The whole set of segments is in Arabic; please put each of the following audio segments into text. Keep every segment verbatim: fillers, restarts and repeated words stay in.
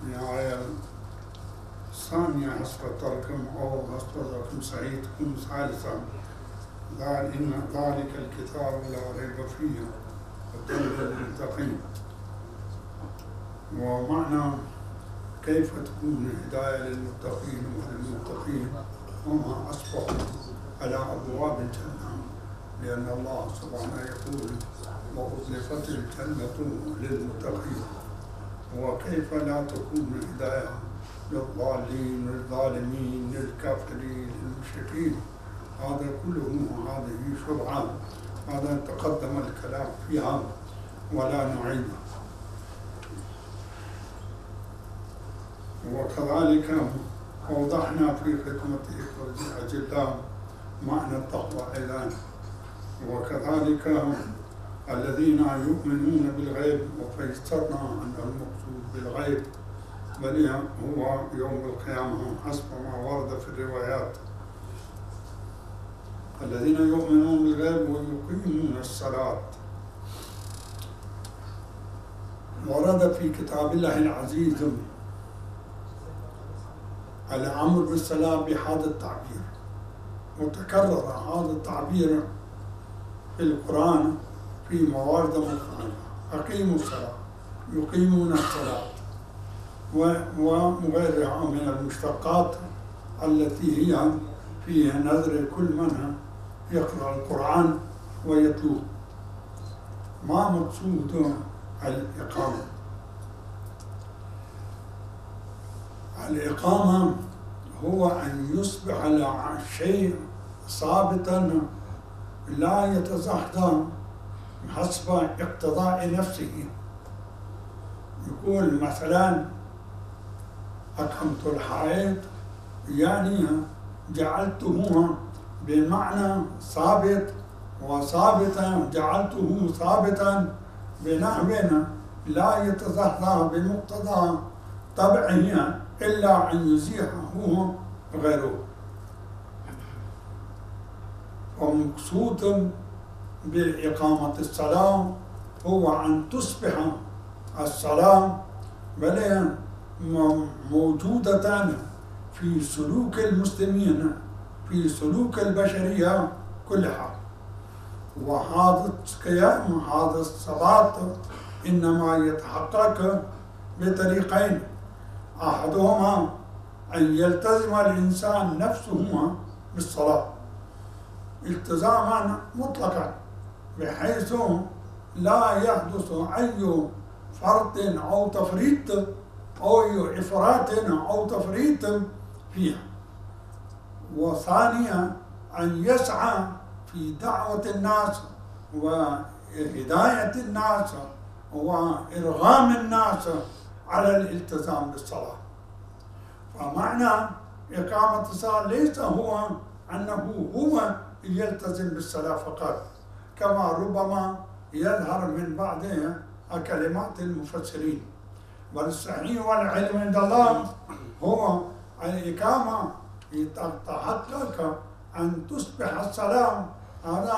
الآية الثانية حسبتكم أو حسبتكم سعيدكم ثالثا إن ذلك الكتاب لا ريب فيه هدى للمتقين. ومعنى كيف تكون الهداية للمتقين وللمتقين هم أصبحوا على أبواب الجنة، لأن الله سبحانه يقول وأزلفت الجنة للمتقين. وكيف لا تكون الهداية للضالين للظالمين للكافرين للمشركين؟ هذا كله هذه شبهة، هذا تقدم الكلام فيها ولا نعيدها. وكذلك أوضحنا في خدمة أجلاء معنى التقوى أيضا. وكذلك الذين يؤمنون بالغيب، وفيسرنا أن المقصود بالغيب بل هو يوم القيامة حسب ما ورد في الروايات. الذين يؤمنون بالغيب ويقيمون الصلاة. ورد في كتاب الله العزيز الأمر بالصلاة بهذا التعبير، وتكرر هذا التعبير في القرآن في موارد مختلفة. أقيموا الصلاة، يقيمون الصلاة، وغيرها من المشتقات التي هي فيها نذر كل من يقرأ القرآن ويتلوه. ما مقصود الإقامة؟ الإقامة هو أن يصبح الشيء ثابتا لا يتزحزح حسب اقتضاء نفسه. يقول مثلا أقمت الحائط، يعني جعلته بمعنى ثابت، وثابتا جعلته ثابتا بنحو لا يتزحزح بمقتضى طبعه إلا أن يزيحه غيره. ومقصود بإقامة الصلاة هو أن تصبح الصلاة بل موجودة في سلوك المسلمين، في سلوك البشرية كلها. وهذا القيام، هذا الصلاة إنما يتحقق بطريقين. أحدهما أن يلتزم الإنسان نفسه بالصلاة التزاما مطلقا، بحيث لا يحدث أي فرط أو تفريط أو إفراط أو تفريط فيها. وثانيا أن يسعى في دعوة الناس وهداية الناس وإرغام الناس على الالتزام بالصلاة. فمعنى إقامة الصلاة ليس هو أنه هو يلتزم بالصلاة فقط، كما ربما يظهر من بعض كلمات المفسرين. بل الصحيح والعلم عند الله هو الإقامة تتحقق أن تصبح الصلاة هذا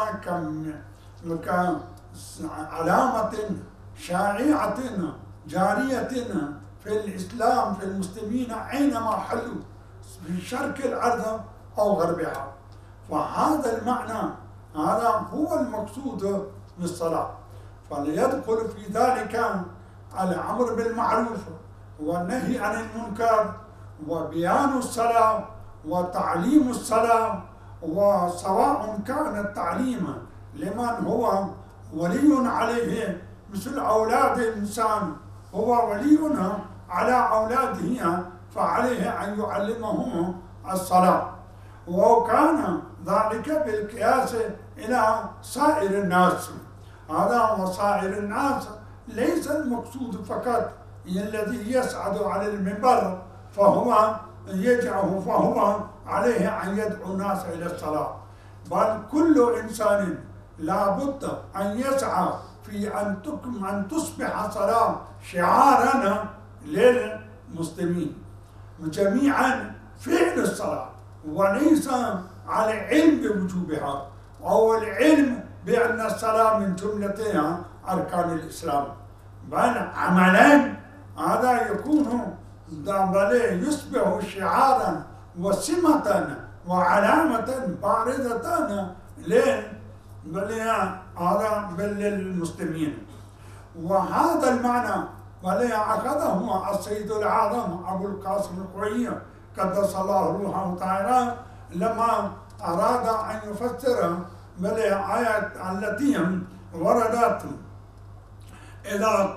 كعلامة شائعة جارية في الإسلام في المسلمين أينما حلوا في شرق الأرض أو غربها. فهذا المعنى هذا هو المقصود بالصلاة. فليدخل في ذلك الأمر بالمعروف والنهي عن المنكر وبيان الصلاة وتعليم الصلاة، وسواء كان التعليم لمن هو ولي عليه مثل أولاد الإنسان هو ولي على أولاده، فعليه أن يعلمهم الصلاة. وكان ذلك بالقياس إلى سائر الناس. هذا وسائر الناس ليس المقصود فقط الذي يصعد على المنبر فهو يدعو فهو عليه أن يدعو الناس إلى الصلاة، بل كل إنسان لابد أن يسعى في أن أن تصبح الصلاة شعارا للمسلمين جميعا فعل الصلاة، وليس على علم بوجوبها أو العلم بأن الصلاة من جملتها أركان الإسلام، بل عملا هذا يكون بل يصبح شعارا وسمة وعلامة بارزة للمسلمين. وهذا المعنى بل أخذه السيد الأعظم أبو القاسم القوي قدس الله روحه تعالى لما أراد أن يفسر بالآيات التي وردت إذا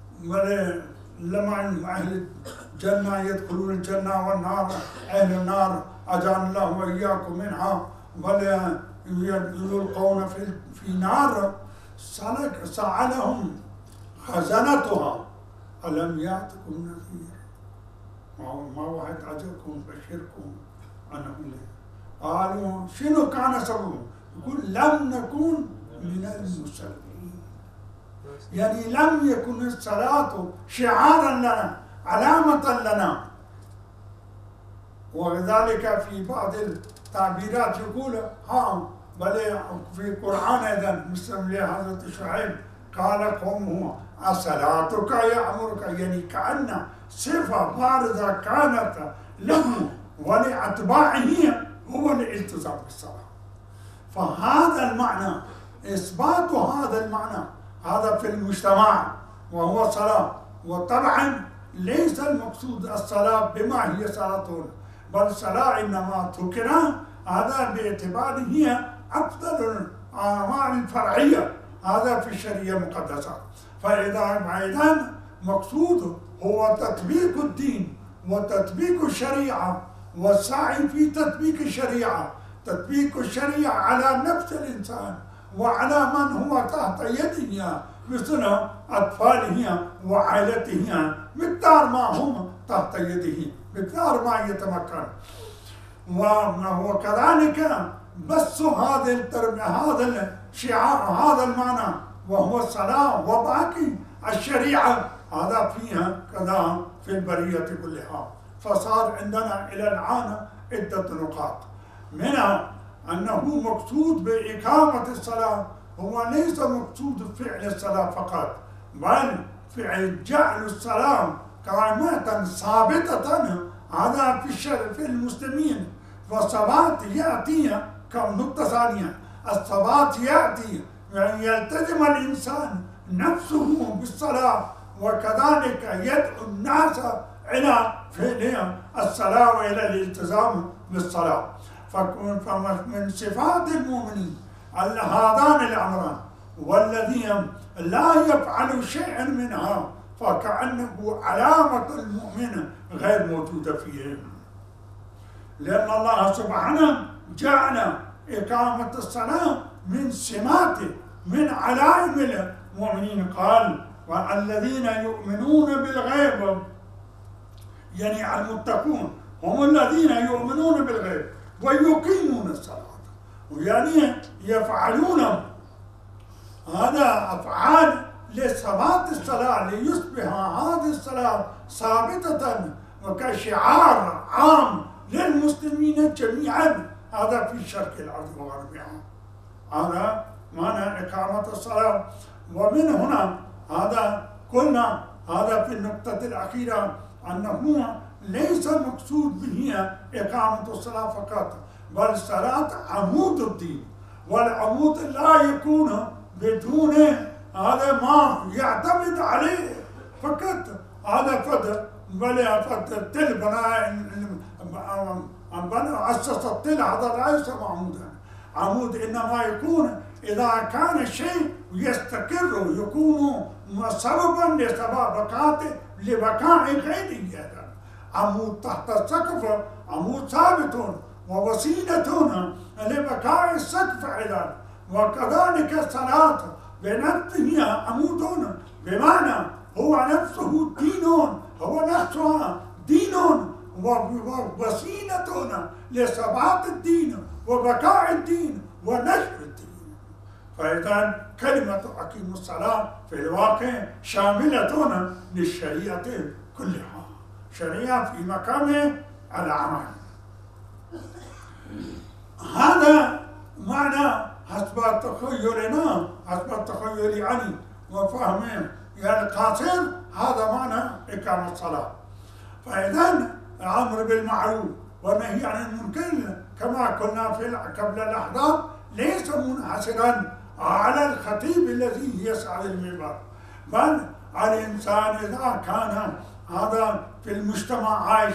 لما أهل الجنة يدخلون الجنة والنار أهل النار أجعلنا الله وإياكم منها بل يلقون في في نار سألهم خزنتها ألم يأتكم نذير؟ ما واحد أجاكم بشركم أنه ليه؟ قالوا شنو كان سببه؟ يقول لم نكن من المصلين، يعني لم يكن الصلاة شعارا لنا علامة لنا. وذلك في بعض التعبيرات يقول ها بل في القرآن أيضا مثل حضرة شعيب قال قومه أصلاتك يأمرك، يعني كأن صفة بارزة كانت له ولأتباعه هو الالتزام بالصلاة. فهذا المعنى إثبات هذا المعنى هذا في المجتمع وهو صلاة. وطبعا ليس المقصود الصلاة بما هي صلاة، بل الصلاة إنما ذكر هذا باعتباره هي أفضل الأعمال الفرعية هذا في الشريعة المقدسة. فإذا أيضا مقصود هو تطبيق الدين وتطبيق الشريعة والسعي في تطبيق الشريعة، تطبيق الشريعة على نفس الإنسان وعلى من هو تحت يده مثل أطفاله وعائلته مقدار ما هم تحت يده مقدار ما يتمكن. وكذلك بس هذا التربية هذا الشعار هذا المعنى وهو الصلاة وباقي الشريعة هذا فيها كذا في البرية كلها. فصار عندنا إلى الآن عدة نقاط، منها أنه مقصود بإقامة الصلاة هو ليس مقصود فعل الصلاة فقط، بل فعل جعل الصلاة قائمة ثابتة هذا في الشرع في المسلمين. والثبات يأتي كنقطة ثانية، الثبات يأتي يعني يلتزم الإنسان نفسه بالصلاة وكذلك يدعو الناس إلى فعل الصلاة وإلى الالتزام بالصلاة. فمن صفات المؤمنين هذان الأمران، والذين لا يفعل شيئا منها فكأنه علامة المؤمن غير موجودة فيهم، لأن الله سبحانه جعل إقامة الصلاة من سماته من علائم المؤمنين. قال والذين يؤمنون بالغيب، يعني المتقون هم الذين يؤمنون بالغيب ويقيمون الصلاة، يعني يفعلون هذا أفعال لثبات الصلاة ليصبح هذه الصلاة ثابتة وكشعار عام للمسلمين جميعا هذا في شرق الأرض وغربها. هذا معنى إقامة الصلاة. ومن هنا هذا قلنا هذا في النقطة الأخيرة أنه ليس المقصود به إقامة الصلاة فقط، بل الصلاة عمود الدين، والعمود لا يكون بدون هذا ما يعتمد عليه فقط هذا فد بل فد تل بناء بنى أسس التل هذا ليس عمودا. عمود إنما يكون إذا كان الشيء يستقر يكون سببا لسبب لبقاء غيره. عمود تحت السقف عمود ثابت ووسيلة لبقاء السقف أيضا، وكذلك الصلاة بنفسها عمود بمعنى هو نفسه دين، هو نفسها دين ووسيلة لثبات الدين وبقاء الدين ونشر الدين. فإذا كلمة أقيموا الصلاة في الواقع شاملة للشريعة كلها، شريعة في مقام العمل. هذا معنى حسب تخيلنا حسب التخيل عني وفهمي يعني قاصر هذا معنى إقامة الصلاة. فإذا الأمر بالمعروف والنهي عن المنكر كما قلنا في قبل لحظات ليس منحصرا على الخطيب الذي يسعى للمنبر، بل الإنسان إذا كان هذا في المجتمع عايش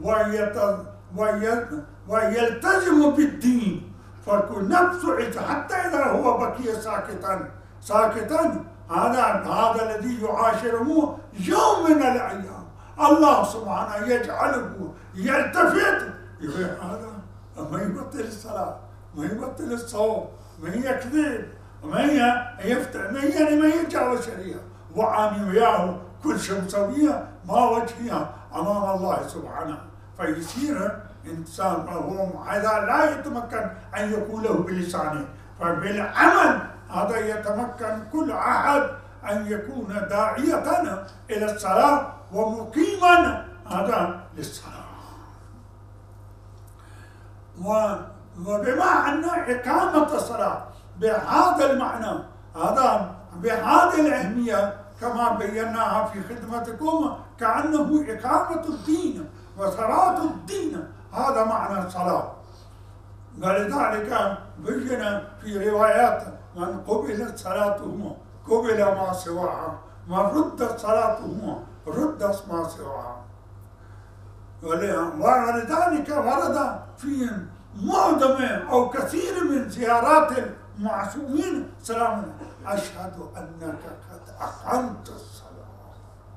ويلتزم بالدين فيكون نفسه حتى إذا هو بقي ساكتا ساكتا هذا هذا الذي يعاشره يوم من الأيام الله سبحانه يجعله يلتفت يقول هذا ما يبطل الصلاة، ما يبطل الصوم، ما يكذب، ما يفتح، ما يعني ما يتجاوز الشريعة، وعامل وياه كل شيء مسوية ما وجهها أمام الله سبحانه، فيصير إنسان وهو هذا لا يتمكن أن يقوله بلسانه، فبالعمل هذا يتمكن كل أحد أن يكون داعية إلى الصلاة ومقيما هذا للصلاة. وبما أن إقامة الصلاة بهذا المعنى هذا بهذه الأهمية كما بيناها في خدمتكم كأنه إقامة الدين وصلاة الدين هذا معنى الصلاة. ولذلك بين في روايات من قبلت صلاته قبل ما سواها، من ردت صلاته رد ما سواها. ولذلك ورد في معظم أو كثير من زيارات المعصومين سلام أشهد أنك قد أقمت الصلاة.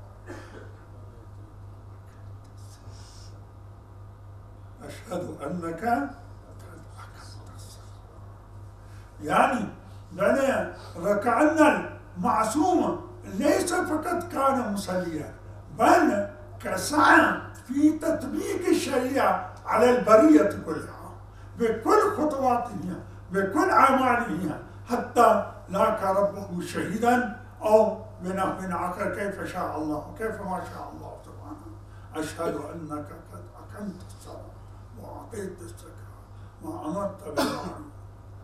أشهد أنك قد أقمت الصلاة، يعني يعني وكأن المعصوم ليس فقط كان مصليا بل كسعى في تطبيق الشريعة على البرية كلها بكل خطواتها بكل أعمالها حتى لاقى ربه شهيدا أو من آخر كيف شاء الله كيف ما شاء الله سبحانه. أشهد أنك قد أقمت الصلاة وأعطيت الزكاة وأمرت بالمعروف.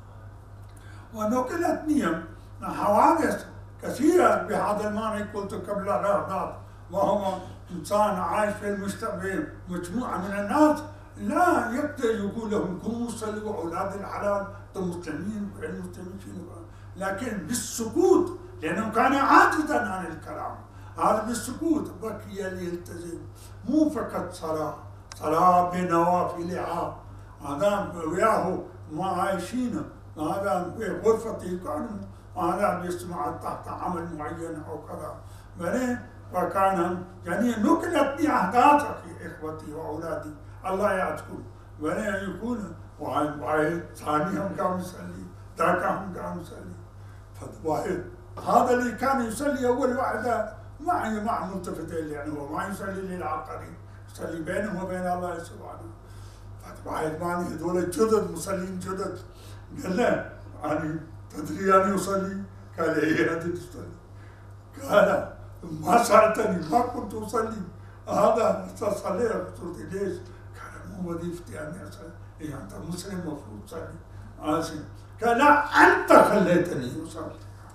ونقلت نيم حوادث كثيرة بهذا المعنى قلت قبل لحظات، وهو إنسان عايش في المجتمع مجموعة من الناس لا يقدر يقول لهم قوموا صلوا أولاد الحلال أنتم مسلمين المسلمين شنو، لكن بالسكوت لأنه كان عاجزا عن الكلام، هذا بالسكوت بقي ليلتزم مو فقط صلاة صلاة بنوافلها، هذا وياه ما عايشين هذا بغرفته كانوا هذا بيسمع تحت عمل معين أو كذا، بل وكان يعني نقلت لي أحداث إخوتي وأولادي الله يعطيكم، بل يكون واحد ثاني هم كانوا يصلي ذاك هم كانوا يصلي، فواحد هذا اللي كان يصلي أول واحدة ما مع ملتفتين يعني هو ما يصلي للآخرين يصلي بينه وبين الله سبحانه، فواحد ماني هذول الجدد مصلين جدد قال له يعني تدري يعني يصلي؟ قال ايه هذه تصلي؟ قال ما سألتني ما كنت أصلي هذا صليت قلت ليش؟ قال مو وظيفتي أني أصلي، إيه أنت مسلم المفروض تصلي آسف. قال لا أنت خليتني أصلي،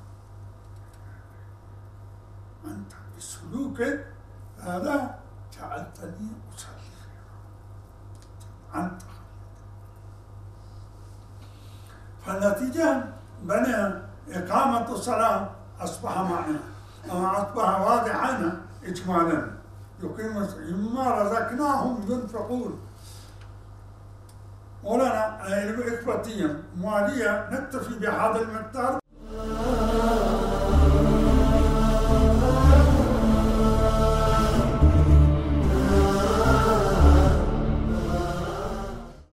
أنت بسلوكك هذا جعلتني أصلي، أنت. فالنتيجة بنى إقامة الصلاة أصبح معنى أصبح واضحا إجمالا يقيم مما رزقناهم ينفقون. مولانا إخوتي موالية نكتفي بهذا المقدار.